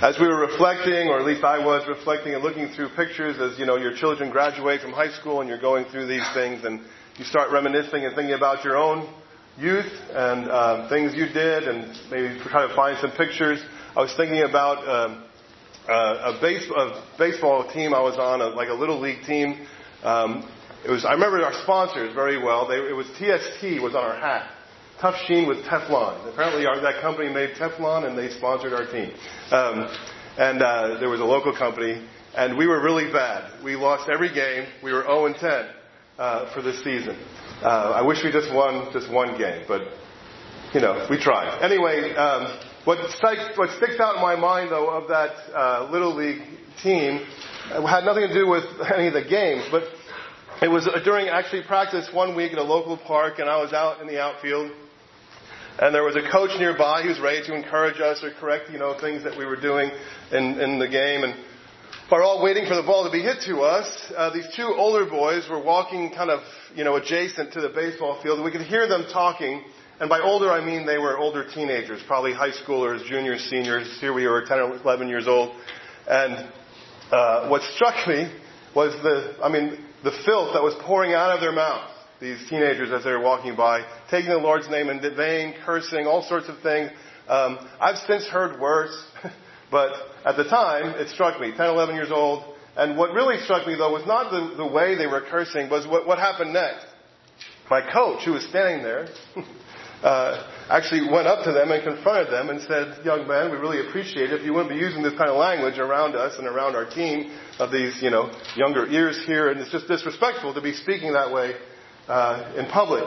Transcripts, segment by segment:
As we were reflecting, or at least I was reflecting and looking through pictures as, your children graduate from high school and you're going through these things and you start reminiscing and thinking about your own youth and things you did and maybe try to find some pictures. I was thinking about a baseball team I was on, like a little league team. I remember our sponsors very well. It was TST was on our hat. Tough Sheen with Teflon. Apparently that company made Teflon and they sponsored our team. There was a local company and we were really bad. We lost every game. We were 0-10 for this season. I wish we just won one game, but we tried. Anyway, what sticks out in my mind though of that little league team had nothing to do with any of the games, but it was during actually practice one week at a local park, and I was out in the outfield. And there was a coach nearby who was ready to encourage us or correct, things that we were doing in the game. And we're all waiting for the ball to be hit to us. These two older boys were walking kind of, adjacent to the baseball field. And we could hear them talking. And by older, I mean they were older teenagers, probably high schoolers, juniors, seniors. Here we were, 10 or 11 years old. And what struck me was the filth that was pouring out of their mouths. These teenagers as they were walking by, taking the Lord's name in vain, cursing, all sorts of things. I've since heard worse, but at the time, it struck me, 10, 11 years old. And what really struck me, though, was not the way they were cursing, was what happened next. My coach, who was standing there, actually went up to them and confronted them and said, "Young man, we really appreciate it if you wouldn't be using this kind of language around us and around our team of these, younger ears here. And it's just disrespectful to be speaking that way in public."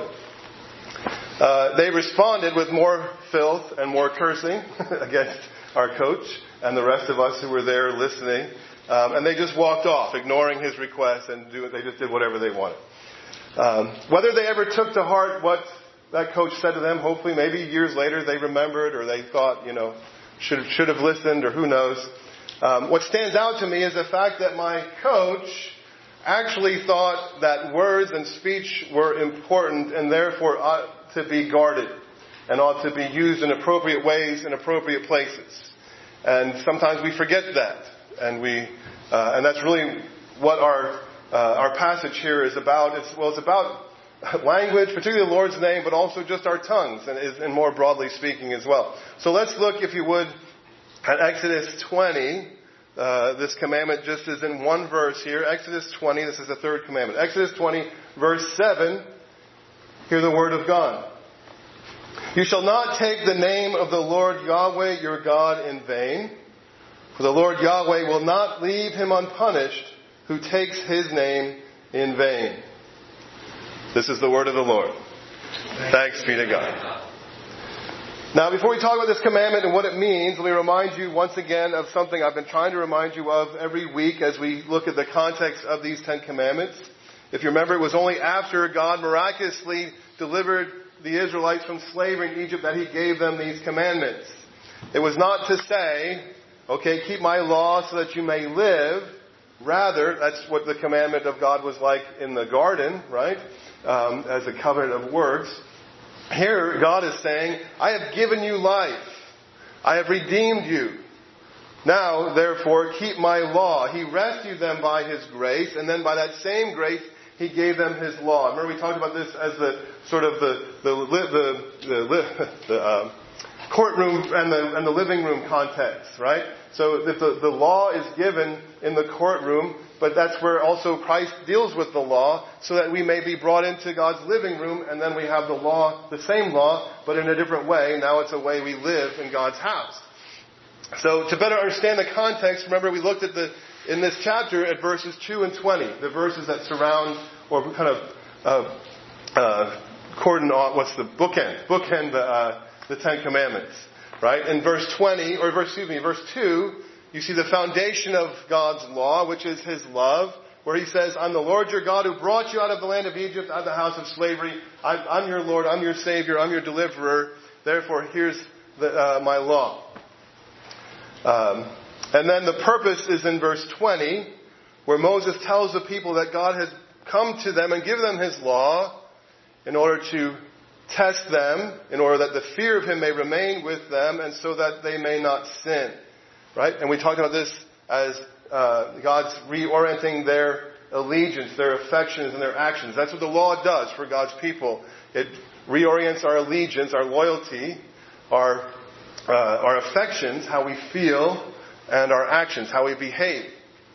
They responded with more filth and more cursing against our coach and the rest of us who were there listening. And they just walked off, ignoring his request, and they just did whatever they wanted. Whether they ever took to heart what that coach said to them, hopefully maybe years later they remembered or they thought, should have listened, or who knows. What stands out to me is the fact that my coach actually thought that words and speech were important and therefore ought to be guarded and ought to be used in appropriate ways in appropriate places. And sometimes we forget that, and that's really what our passage here is about. It's about language, particularly the Lord's name, but also just our tongues, and more broadly speaking as well. So let's look, if you would, at Exodus 20. This commandment just is in one verse here. Exodus 20, this is the third commandment. Exodus 20, verse 7, hear the word of God. "You shall not take the name of the Lord Yahweh your God in vain, for the Lord Yahweh will not leave him unpunished who takes his name in vain." This is the word of the Lord. Thanks be to God. Now, before we talk about this commandment and what it means, let me remind you once again of something I've been trying to remind you of every week as we look at the context of these 10 commandments. If you remember, it was only after God miraculously delivered the Israelites from slavery in Egypt that he gave them these commandments. It was not to say, okay, keep my law so that you may live. Rather, that's what the commandment of God was like in the garden, right? As a covenant of works. Here, God is saying, I have given you life. I have redeemed you. Now, therefore, keep my law. He rescued them by his grace, and then by that same grace, he gave them his law. Remember, we talked about this as the sort of the courtroom and the living room context, right? So that the law is given in the courtroom, but that's where also Christ deals with the law, so that we may be brought into God's living room, and then we have the law, the same law, but in a different way. Now it's a way we live in God's house. So to better understand the context, remember we looked at in this chapter at verses 2 and 20, the verses that surround or kind of cordon on, bookend the Ten Commandments, right? In verse 2, you see the foundation of God's law, which is his love, where he says, I'm the Lord your God who brought you out of the land of Egypt, out of the house of slavery. I'm your Lord, I'm your Savior, I'm your deliverer. Therefore, here's my law. And then the purpose is in verse 20, where Moses tells the people that God has come to them and given them his law in order to test them, in order that the fear of him may remain with them, and so that they may not sin. right? And we talked about this as God's reorienting their allegiance, their affections, and their actions. That's what the law does for God's people. It reorients our allegiance, our loyalty, our affections, how we feel, and our actions, how we behave.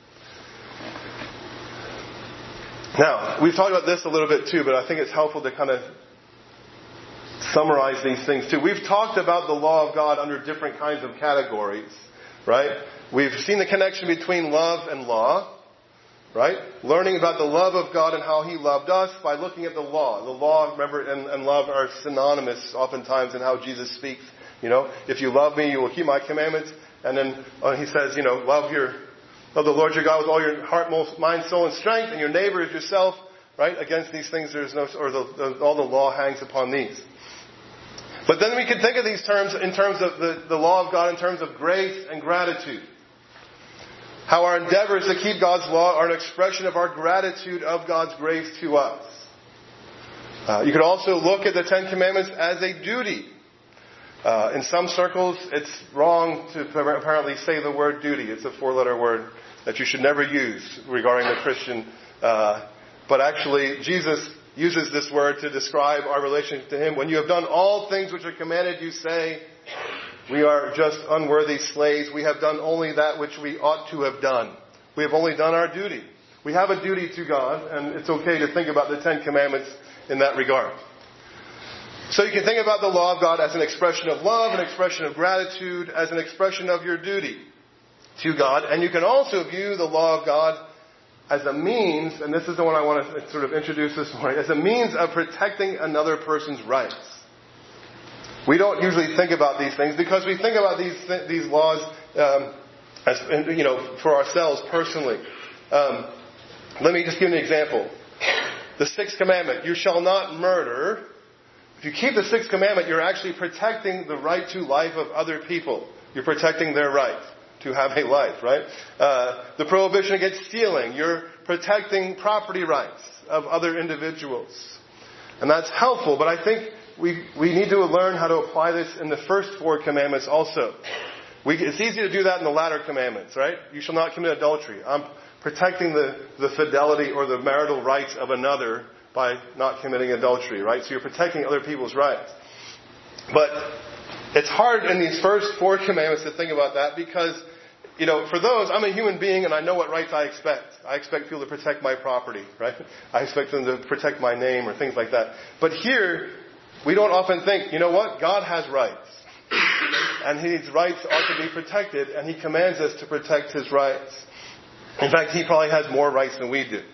Now, we've talked about this a little bit too, but I think it's helpful to kind of summarize these things too. We've talked about the law of God under different kinds of categories, right? We've seen the connection between love and law, right? Learning about the love of God and how He loved us by looking at the law. The law, remember, and love are synonymous oftentimes in how Jesus speaks. If you love me, you will keep my commandments. And then He says, love the Lord your God with all your heart, mind, soul, and strength, and your neighbor as yourself, right? Against these things, all the law hangs upon these. But then we can think of these terms in terms of the law of God in terms of grace and gratitude. How our endeavors to keep God's law are an expression of our gratitude of God's grace to us. You could also look at the Ten Commandments as a duty. In some circles, it's wrong to apparently say the word duty. It's a 4-letter word that you should never use regarding the Christian. But actually, Jesus uses this word to describe our relationship to Him. When you have done all things which are commanded, you say, we are just unworthy slaves. We have done only that which we ought to have done. We have only done our duty. We have a duty to God, and it's okay to think about the Ten Commandments in that regard. So you can think about the law of God as an expression of love, an expression of gratitude, as an expression of your duty to God. And you can also view the law of God as a means, and this is the one I want to sort of introduce this morning, as a means of protecting another person's rights. We don't usually think about these things because we think about these laws as for ourselves personally. Let me just give you an example. The 6th commandment, you shall not murder. If you keep the 6th commandment, you're actually protecting the right to life of other people. You're protecting their right to have a life, right? The prohibition against stealing, you're protecting property rights of other individuals. And that's helpful, but I think we need to learn how to apply this in the first 4 commandments also. It's easy to do that in the latter commandments, right? You shall not commit adultery. I'm protecting the fidelity or the marital rights of another by not committing adultery, right? So you're protecting other people's rights. But it's hard in these first 4 commandments to think about that because, for those, I'm a human being and I know what rights I expect. I expect people to protect my property, right? I expect them to protect my name or things like that. But here, we don't often think, God has rights. And His rights ought to be protected, and He commands us to protect His rights. In fact, He probably has more rights than we do.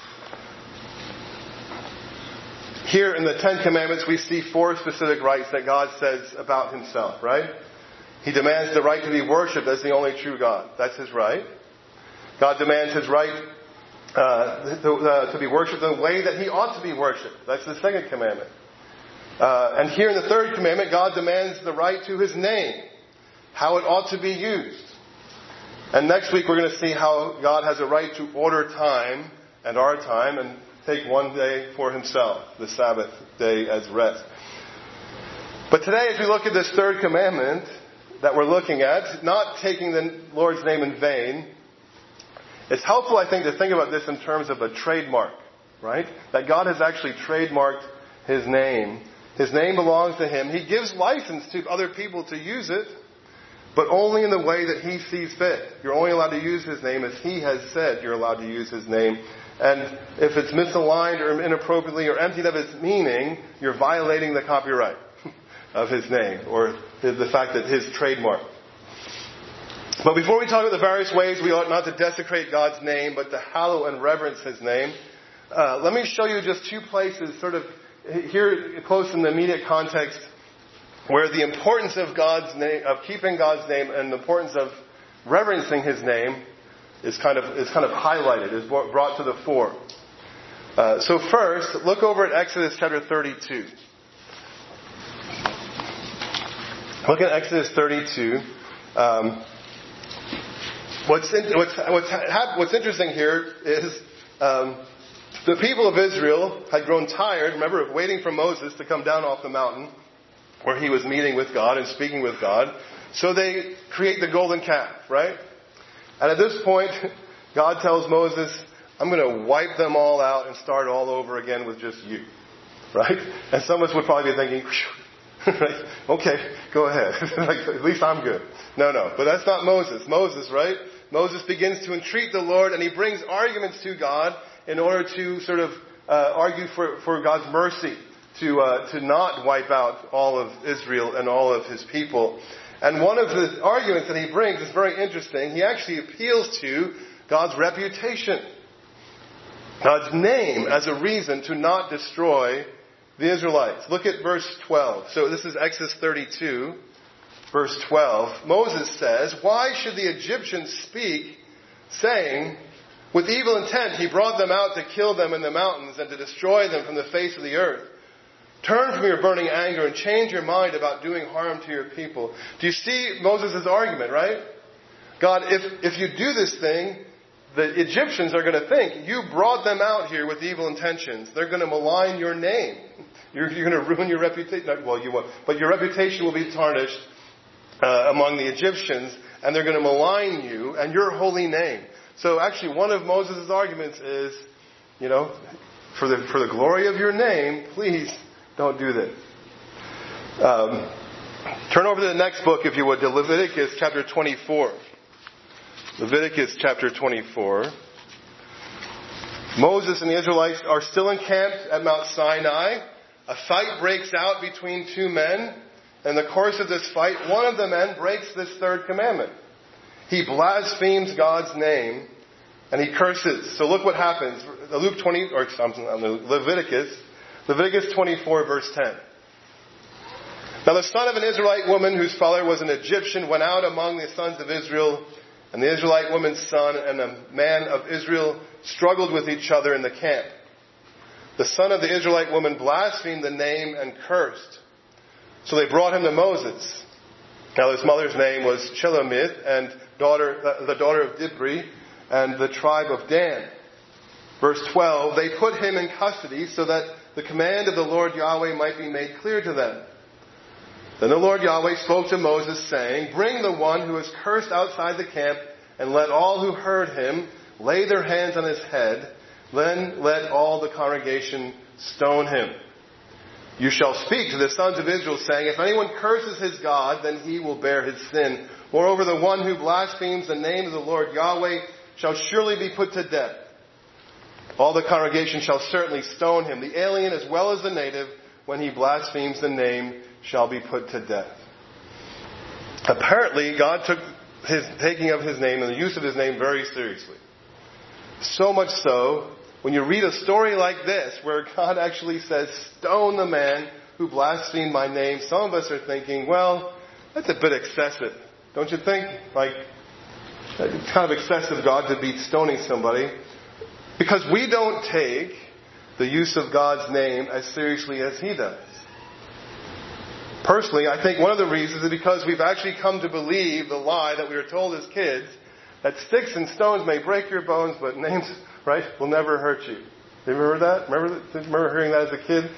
Here in the 10 Commandments, we see 4 specific rights that God says about Himself, right? He demands the right to be worshipped as the only true God. That's His right. God demands His right to be worshipped in the way that He ought to be worshipped. That's the 2nd commandment. And here in the 3rd commandment, God demands the right to His name, how it ought to be used. And next week we're going to see how God has a right to order time and our time and take one day for Himself, the Sabbath day as rest. But today, as we look at this 3rd commandment that we're looking at, not taking the Lord's name in vain, it's helpful, I think, to think about this in terms of a trademark, right? That God has actually trademarked His name. His name belongs to Him. He gives license to other people to use it, but only in the way that He sees fit. You're only allowed to use His name as He has said you're allowed to use His name. And if it's misaligned or inappropriately or emptied of its meaning, you're violating the copyright of His name or the fact that His trademark. But before we talk about the various ways we ought not to desecrate God's name, but to hallow and reverence His name, let me show you just 2 places sort of here close in the immediate context where the importance of God's name, of keeping God's name, and the importance of reverencing His name is kind of highlighted, is brought to the fore. So first, look over at Exodus chapter 32. Look at Exodus 32. What's interesting here is the people of Israel had grown tired, remember, of waiting for Moses to come down off the mountain where he was meeting with God and speaking with God. So they create the golden calf, right? And at this point, God tells Moses, I'm going to wipe them all out and start all over again with just you. Right? And some of us would probably be thinking, right? Okay, go ahead. Like, at least I'm good. No. But that's not Moses. Moses, right? Moses begins to entreat the Lord, and he brings arguments to God in order to sort of argue for God's mercy, to not wipe out all of Israel and all of his people. And one of the arguments that he brings is very interesting. He actually appeals to God's reputation, God's name, as a reason to not destroy the Israelites. Look at verse 12. So this is Exodus 32, verse 12. Moses says, why should the Egyptians speak, saying, with evil intent he brought them out to kill them in the mountains and to destroy them from the face of the earth? Turn from your burning anger and change your mind about doing harm to your people. Do you see Moses' argument, right? God, if you do this thing, the Egyptians are going to think you brought them out here with evil intentions. They're going to malign your name. You're going to ruin your reputation. Well, you won't. But your reputation will be tarnished among the Egyptians, and they're going to malign you and your holy name. So actually, one of Moses' arguments is, for the glory of your name, please don't do this. Turn over to the next book, if you would, to Leviticus chapter 24. Leviticus chapter 24. Moses and the Israelites are still encamped at Mount Sinai. A fight breaks out between two men. In the course of this fight, one of the men breaks this third commandment. He blasphemes God's name and he curses. So look what happens. Leviticus 24, verse 10. Now the son of an Israelite woman whose father was an Egyptian went out among the sons of Israel, and the Israelite woman's son and a man of Israel struggled with each other in the camp. The son of the Israelite woman blasphemed the name and cursed. So they brought him to Moses. Now his mother's name was Shelomith, and the daughter of Dibri, and the tribe of Dan. Verse 12, they put him in custody so that the command of the Lord Yahweh might be made clear to them. Then the Lord Yahweh spoke to Moses, saying, bring the one who is cursed outside the camp, and let all who heard him lay their hands on his head. Then let all the congregation stone him. You shall speak to the sons of Israel, saying, if anyone curses his God, then he will bear his sin. Moreover, the one who blasphemes the name of the Lord Yahweh shall surely be put to death. All the congregation shall certainly stone him. The alien as well as the native, when he blasphemes the name, shall be put to death. Apparently, God took his taking of his name and the use of his name very seriously. So much so, when you read a story like this, where God actually says, stone the man who blasphemed my name, some of us are thinking, well, that's a bit excessive. Don't you think? Like, it's kind of excessive, God, to be stoning somebody. Because we don't take the use of God's name as seriously as he does. Personally, I think one of the reasons is because we've actually come to believe the lie that we were told as kids, that sticks and stones may break your bones, but names, right, will never hurt you. Have you ever heard that? Remember hearing that as a kid?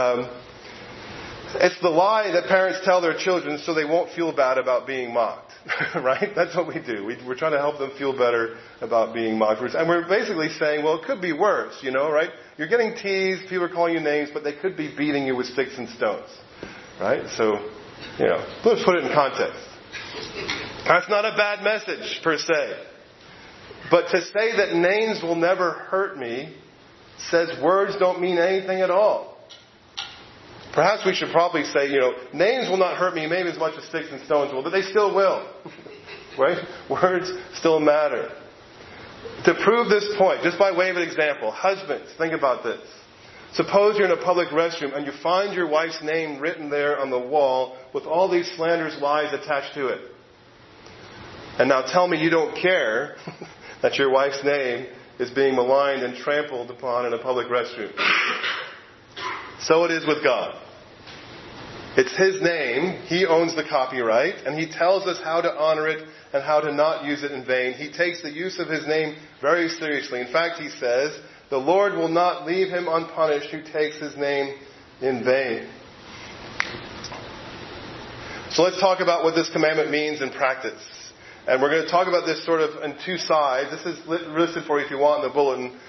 It's the lie that parents tell their children so they won't feel bad about being mocked. Right? That's what we do. We're trying to help them feel better about being mocked. And we're basically saying, well, it could be worse, right? You're getting teased, people are calling you names, but they could be beating you with sticks and stones. Right? So, let's put it in context. That's not a bad message, per se. But to say that names will never hurt me says words don't mean anything at all. Perhaps we should probably say, names will not hurt me maybe as much as sticks and stones will, but they still will. Right? Words still matter. To prove this point, just by way of an example, husbands, think about this. Suppose you're in a public restroom and you find your wife's name written there on the wall with all these slanderous lies attached to it. And now tell me you don't care that your wife's name is being maligned and trampled upon in a public restroom. So it is with God. It's his name. He owns the copyright, and he tells us how to honor it and how to not use it in vain. He takes the use of his name very seriously. In fact, he says, the Lord will not leave him unpunished who takes his name in vain. So let's talk about what this commandment means in practice. And we're going to talk about this sort of in two sides. This is listed for you if you want in the bulletin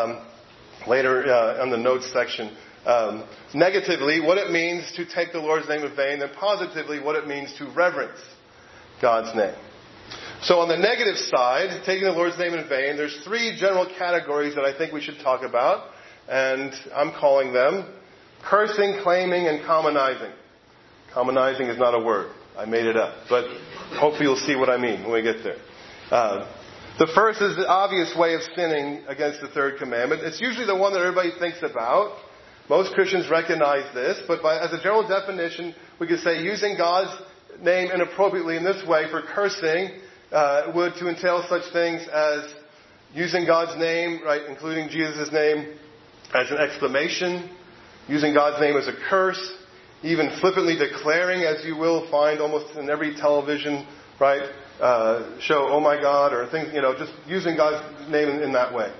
later on the notes section. Negatively, what it means to take the Lord's name in vain, and positively, what it means to reverence God's name. So on the negative side, taking the Lord's name in vain, there's three general categories that I think we should talk about. And I'm calling them cursing, claiming, and commonizing. Commonizing is not a word. I made it up. But hopefully you'll see what I mean when we get there. The first is the obvious way of sinning against the third commandment. It's usually the one that everybody thinks about. Most Christians recognize this. But as a general definition, we could say using God's name inappropriately in this way for cursing would to entail such things as using God's name, right, including Jesus' name, as an exclamation, using God's name as a curse, even flippantly declaring, as you will find almost in every television, right, show, oh my God, or things, just using God's name in that way.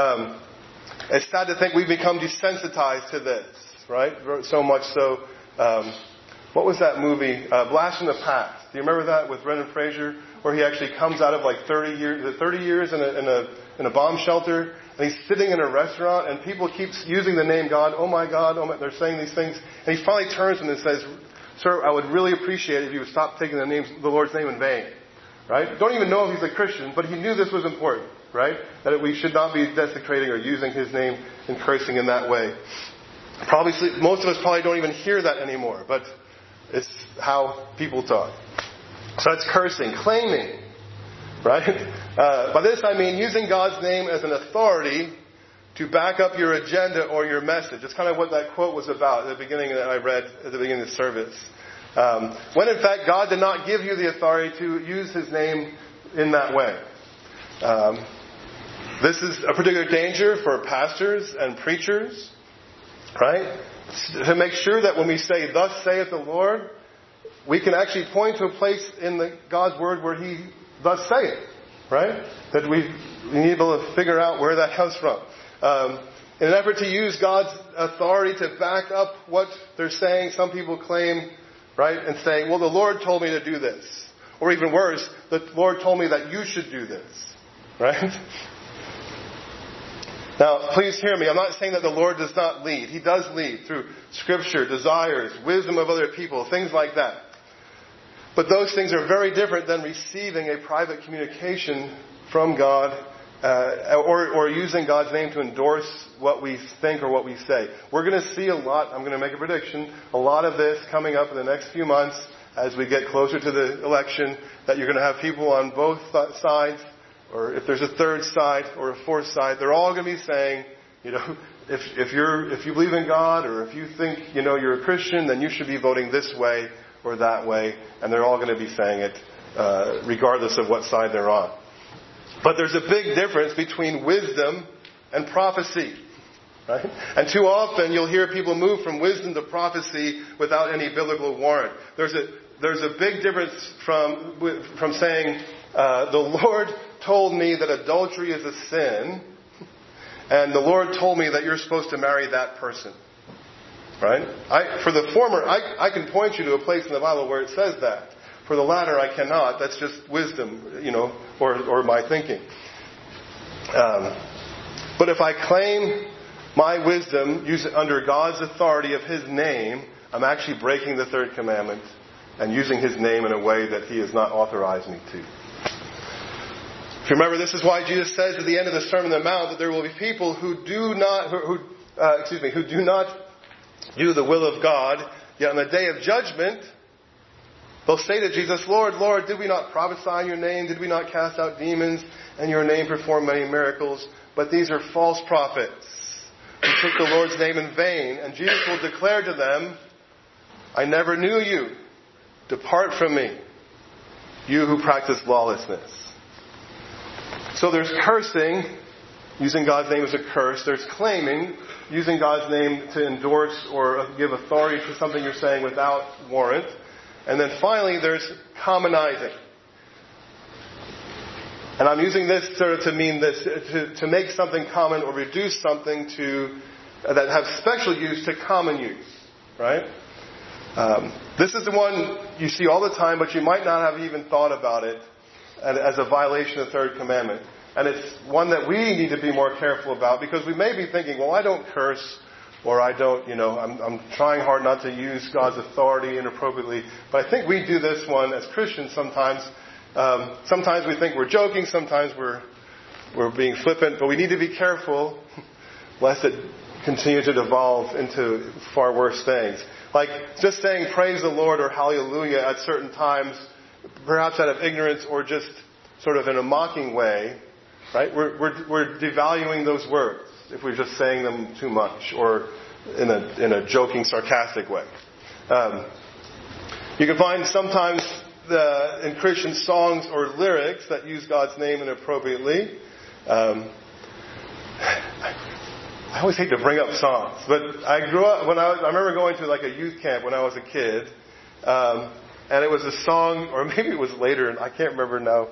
It's sad to think we've become desensitized to this, right? So much so. What was that movie? Blast from the Past. Do you remember that with Brendan Fraser, where he actually comes out of like 30 years in a bomb shelter, and he's sitting in a restaurant, and people keep using the name God. Oh my God! Oh my! They're saying these things, and he finally turns to them and says, "Sir, I would really appreciate it if you would stop taking the Lord's name in vain." Right? Don't even know if he's a Christian, but he knew this was important, right? That we should not be desecrating or using his name and cursing in that way. Probably most of us probably don't even hear that anymore, but it's how people talk. So that's cursing, claiming, right? By this I mean using God's name as an authority to back up your agenda or your message. It's kind of what that quote was about at the beginning that I read at the beginning of the service. When in fact God did not give you the authority to use His name in that way. This is a particular danger for pastors and preachers, right? To make sure that when we say, thus saith the Lord, we can actually point to a place in God's Word where He thus saith, right? That we need to be able to figure out where that comes from. In an effort to use God's authority to back up what they're saying, some people claim, right, and say, well, the Lord told me to do this. Or even worse, the Lord told me that you should do this, right? Now, please hear me. I'm not saying that the Lord does not lead. He does lead through Scripture, desires, wisdom of other people, things like that. But those things are very different than receiving a private communication from God or using God's name to endorse what we think or what we say. We're going to see a lot, I'm going to make a prediction, a lot of this coming up in the next few months as we get closer to the election, that you're going to have people on both sides, or if there's a third side or a fourth side, they're all going to be saying, if you believe in God, or if you think, you're a Christian, then you should be voting this way or that way. And they're all going to be saying it, regardless of what side they're on. But there's a big difference between wisdom and prophecy. Right? And too often you'll hear people move from wisdom to prophecy without any biblical warrant. There's a big difference from saying, the Lord told me that adultery is a sin, and the Lord told me that you're supposed to marry that person. Right? For the former, I can point you to a place in the Bible where it says that. For the latter, I cannot. That's just wisdom, or my thinking. But if I claim my wisdom, use it under God's authority of His name, I'm actually breaking the third commandment and using His name in a way that He has not authorized me to. If you remember, this is why Jesus says at the end of the Sermon on the Mount that there will be people who do not do the will of God, yet on the day of judgment, they'll say to Jesus, Lord, Lord, did we not prophesy in your name? Did we not cast out demons in your name, perform many miracles? But these are false prophets who took the Lord's name in vain. And Jesus will declare to them, I never knew you. Depart from me, you who practice lawlessness. So there's cursing, using God's name as a curse. There's claiming, using God's name to endorse or give authority to something you're saying without warrant. And then finally, there's commonizing. And I'm using this sort of to mean this, to make something common or reduce something to that have special use to common use. Right? This is the one you see all the time, but you might not have even thought about it as a violation of the third commandment. And it's one that we need to be more careful about, because we may be thinking, well, I don't curse, or I don't, I'm trying hard not to use God's authority inappropriately. But I think we do this one as Christians sometimes. Sometimes we think we're joking, sometimes we're being flippant, but we need to be careful lest it continue to devolve into far worse things. Like just saying praise the Lord or hallelujah at certain times, perhaps out of ignorance or just sort of in a mocking way, right? We're devaluing those words if we're just saying them too much or in a joking, sarcastic way. You can find sometimes in Christian songs or lyrics that use God's name inappropriately. I always hate to bring up songs, but I grew up I remember going to like a youth camp when I was a kid, and it was a song, or maybe it was later, and I can't remember now.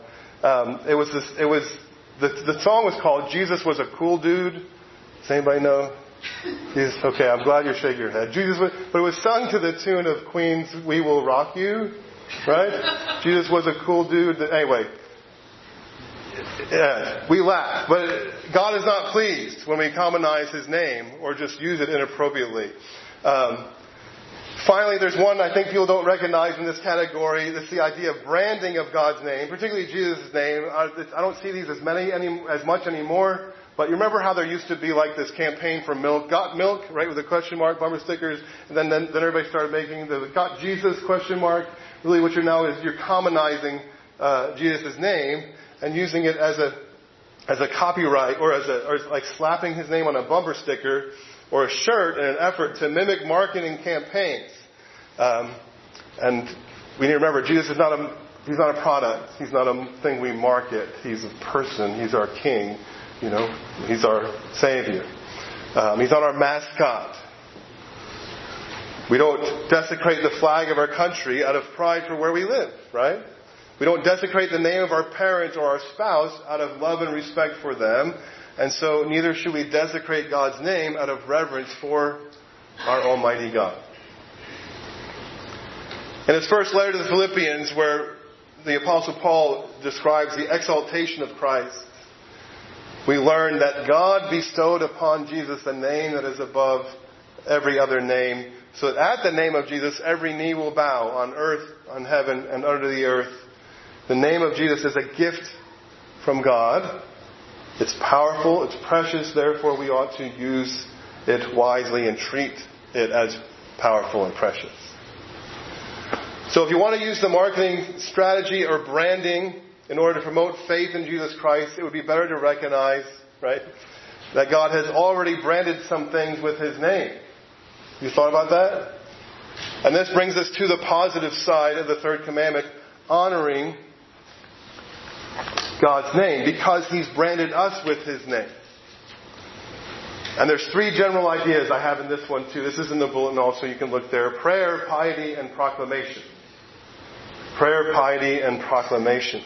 The song was called "Jesus Was a Cool Dude." Does anybody know? Jesus, okay, I'm glad you're shaking your head. But it was sung to the tune of Queen's "We Will Rock You," right? Jesus was a cool dude. Anyway. Yeah, we laugh, but God is not pleased when we commonize His name or just use it inappropriately. Finally, there's one I think people don't recognize in this category. That's the idea of branding of God's name, particularly Jesus' name. I don't see these as much anymore. But you remember how there used to be like this campaign for milk, got milk, right, with a question mark, bumper stickers, and then everybody started making the got Jesus question mark. Really, what you're commonizing Jesus' name and using it as a copyright or or like slapping His name on a bumper sticker or a shirt in an effort to mimic marketing campaigns. And we need to remember, Jesus is He's not a product. He's not a thing we market. He's a person. He's our King. He's our Savior. He's not our mascot. We don't desecrate the flag of our country out of pride for where we live, right? We don't desecrate the name of our parent or our spouse out of love and respect for them. And so neither should we desecrate God's name out of reverence for our Almighty God. In his first letter to the Philippians, where the Apostle Paul describes the exaltation of Christ, we learn that God bestowed upon Jesus a name that is above every other name, so that at the name of Jesus every knee will bow on earth, on heaven, and under the earth. The name of Jesus is a gift from God. It's powerful, it's precious, therefore we ought to use it wisely and treat it as powerful and precious. So if you want to use the marketing strategy or branding in order to promote faith in Jesus Christ, it would be better to recognize, right, that God has already branded some things with His name. You thought about that? And this brings us to the positive side of the third commandment, honoring God's name, because He's branded us with His name. And there's three general ideas I have in this one too. This is in the bulletin also, you can look there. Prayer, piety, and proclamation. Prayer, piety, and proclamation.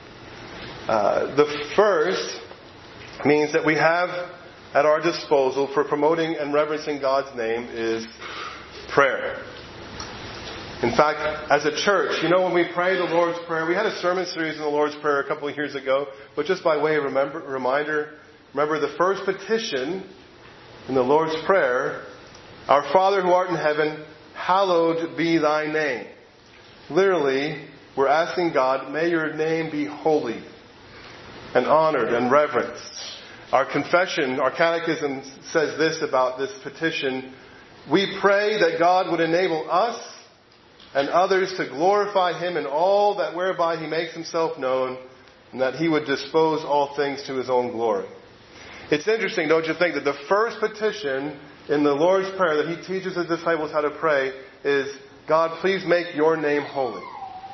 The first means that we have at our disposal for promoting and reverencing God's name is prayer. In fact, as a church, when we pray the Lord's Prayer, we had a sermon series in the Lord's Prayer a couple of years ago, but just by way of reminder, remember the first petition in the Lord's Prayer, Our Father who art in heaven, hallowed be thy name. Literally, we're asking God, may your name be holy and honored and reverenced. Our confession, our catechism says this about this petition. We pray that God would enable us and others to glorify Him in all that whereby He makes Himself known, and that He would dispose all things to His own glory. It's interesting, don't you think, that the first petition in the Lord's Prayer that He teaches His disciples how to pray is, God, please make your name holy.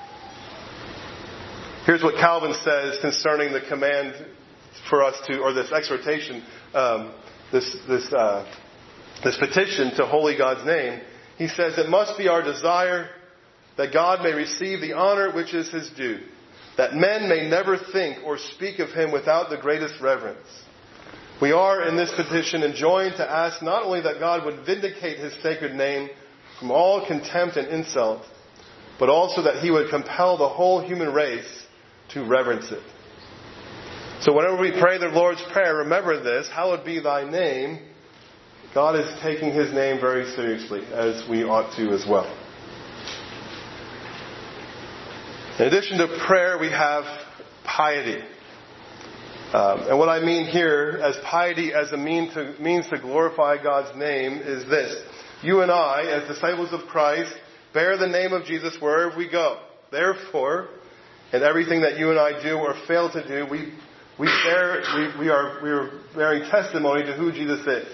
Here's what Calvin says concerning the command for us to, or this exhortation, this petition to holy God's name. He says, it must be our desire that God may receive the honor which is His due, that men may never think or speak of Him without the greatest reverence. We are in this petition enjoined to ask not only that God would vindicate His sacred name from all contempt and insult, but also that he would compel the whole human race to reverence it. So whenever we pray the Lord's Prayer, remember this, hallowed be thy name. God is taking his name very seriously, as we ought to as well. In addition to prayer, we have piety. And what I mean here as piety as a means to glorify God's name is this. You and I, as disciples of Christ, bear the name of Jesus wherever we go. Therefore, in everything that you and I do or fail to do, we are bearing testimony to who Jesus is.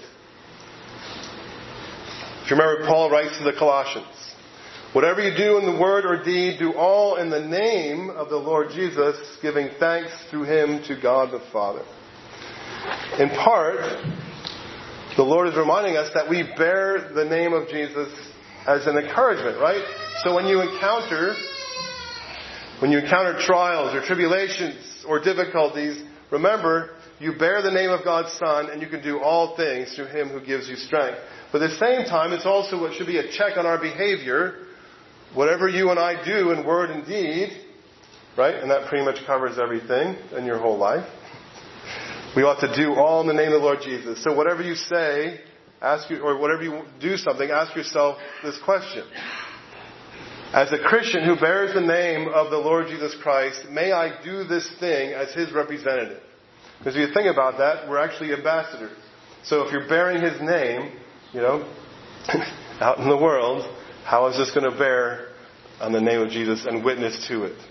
If you remember, Paul writes to the Colossians, whatever you do in the word or deed, do all in the name of the Lord Jesus, giving thanks through him to God the Father. In part, the Lord is reminding us that we bear the name of Jesus as an encouragement, right? So when you encounter trials or tribulations or difficulties, remember, you bear the name of God's Son and you can do all things through him who gives you strength. But at the same time, it's also what should be a check on our behavior. Whatever you and I do in word and deed, right? And that pretty much covers everything in your whole life. We ought to do all in the name of the Lord Jesus. So whatever you say, whatever you do something, ask yourself this question. As a Christian who bears the name of the Lord Jesus Christ, may I do this thing as his representative? Because if you think about that, we're actually ambassadors. So if you're bearing his name, out in the world, how is this going to bear on the name of Jesus and witness to it?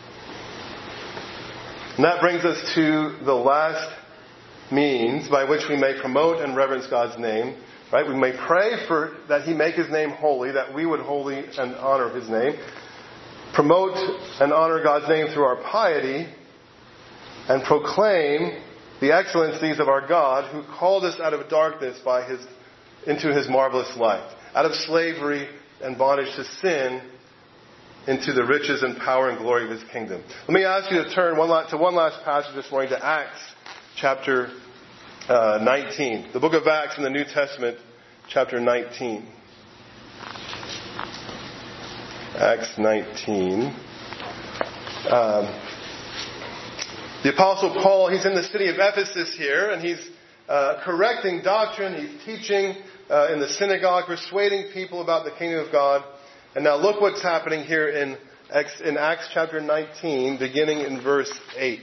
And that brings us to the last means by which we may promote and reverence God's name. Right? We may pray for that he make his name holy, that we would holy and honor his name. Promote and honor God's name through our piety, and proclaim the excellencies of our God who called us out of darkness into his marvelous light, out of slavery and bondage to sin into the riches and power and glory of his kingdom. Let me ask you to turn to one last passage this morning, to Acts chapter 19. The book of Acts in the New Testament, chapter 19. Acts 19. The Apostle Paul, he's in the city of Ephesus here, and he's correcting doctrine. He's teaching in the synagogue, persuading people about the kingdom of God. And now look what's happening here in Acts chapter 19, beginning in verse 8.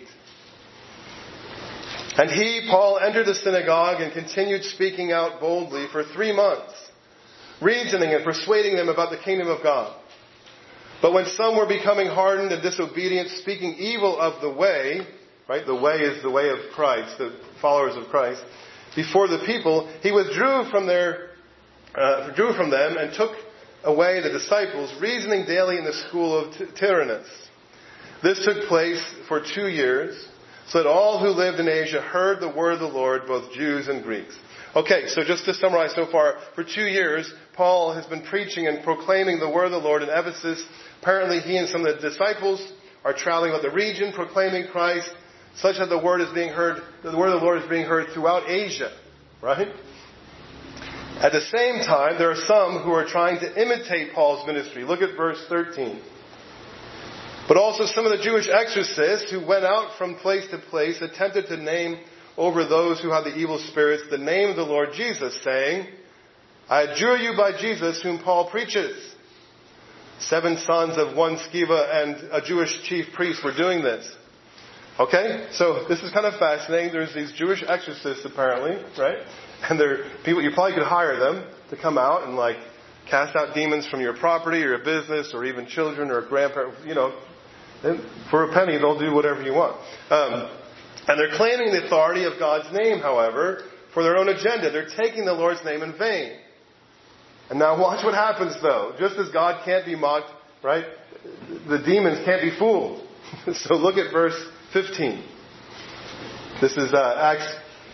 And he, Paul, entered the synagogue and continued speaking out boldly for 3 months, reasoning and persuading them about the kingdom of God. But when some were becoming hardened and disobedient, speaking evil of the way, right? The way is the way of Christ, the followers of Christ, before the people, he withdrew from them and took away the disciples, reasoning daily in the school of Tyrannus. This took place for 2 years, so that all who lived in Asia heard the word of the Lord, both Jews and Greeks. Okay, so just to summarize so far, for 2 years, Paul has been preaching and proclaiming the word of the Lord in Ephesus. Apparently he and some of the disciples are traveling about the region, proclaiming Christ, such that the word of the Lord is being heard throughout Asia, right? At the same time, there are some who are trying to imitate Paul's ministry. Look at verse 13. But also some of the Jewish exorcists who went out from place to place attempted to name over those who had the evil spirits the name of the Lord Jesus, saying, I adjure you by Jesus whom Paul preaches. 7 sons of one Sceva and a Jewish chief priest were doing this. Okay, so this is kind of fascinating. There's these Jewish exorcists apparently, right? And they're people, you probably could hire them to come out and cast out demons from your property or your business or even children or grandparents, and for a penny, they'll do whatever you want. And they're claiming the authority of God's name, however, for their own agenda. They're taking the Lord's name in vain. And now watch what happens, though. Just as God can't be mocked, right? The demons can't be fooled. So look at verse 15. This is Acts.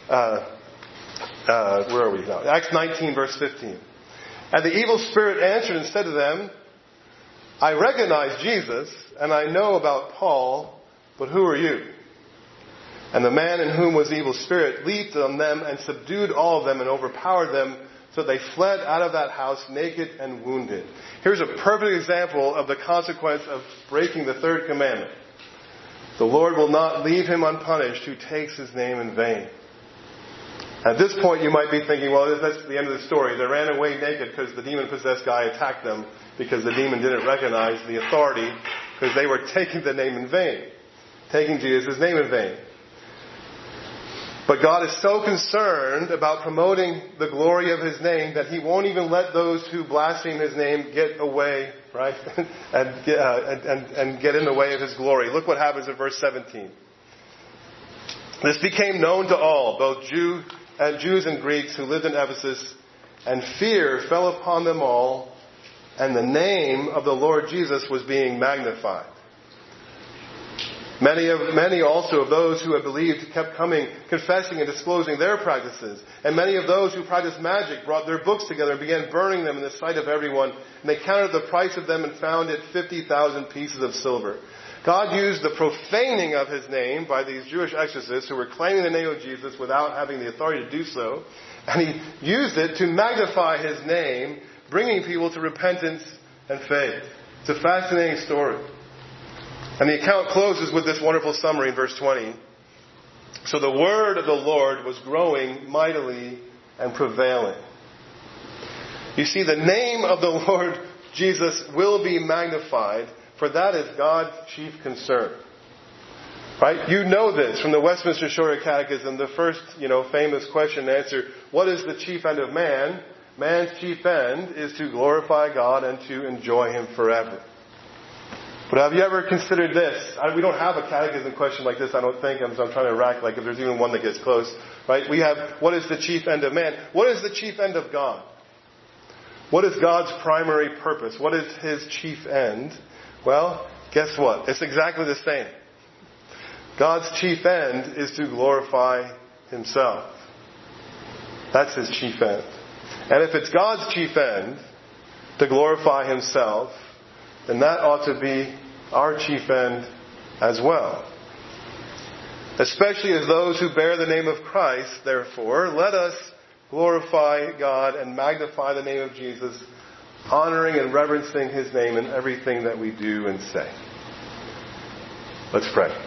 Where are we now? Acts 19, verse 15. And the evil spirit answered and said to them, I recognize Jesus, and I know about Paul, but who are you? And the man in whom was the evil spirit leaped on them and subdued all of them and overpowered them, So they fled out of that house naked and wounded. Here's a perfect example of the consequence of breaking the third commandment. The Lord will not leave him unpunished who takes his name in vain. At this point, you might be thinking, well, that's the end of the story. They ran away naked because the demon-possessed guy attacked them because the demon didn't recognize the authority because they were taking the name in vain, taking Jesus' name in vain. But God is so concerned about promoting the glory of his name that he won't even let those who blaspheme his name get away, right? and get in the way of his glory. Look what happens in verse 17. This became known to all, both Jews and Greeks who lived in Ephesus, and fear fell upon them all, and the name of the Lord Jesus was being magnified. Many also of those who had believed kept coming, confessing and disclosing their practices. And many of those who practiced magic brought their books together and began burning them in the sight of everyone. And they counted the price of them and found it 50,000 pieces of silver. God used the profaning of his name by these Jewish exorcists who were claiming the name of Jesus without having the authority to do so. And he used it to magnify his name, bringing people to repentance and faith. It's a fascinating story. And the account closes with this wonderful summary in verse 20. So the word of the Lord was growing mightily and prevailing. You see, the name of the Lord Jesus will be magnified, for that is God's chief concern. Right? You know this from the Westminster Shorter Catechism, the first, famous question and answer. What is the chief end of man? Man's chief end is to glorify God and to enjoy him forever. But have you ever considered this? We don't have a catechism question like this, I don't think. I'm trying to rack, if there's even one that gets close. Right? We have, what is the chief end of man? What is the chief end of God? What is God's primary purpose? What is his chief end? Well, guess what? It's exactly the same. God's chief end is to glorify himself. That's his chief end. And if it's God's chief end to glorify himself, then that ought to be our chief end as well. Especially as those who bear the name of Christ, therefore, let us glorify God and magnify the name of Jesus, honoring and reverencing his name in everything that we do and say. Let's pray.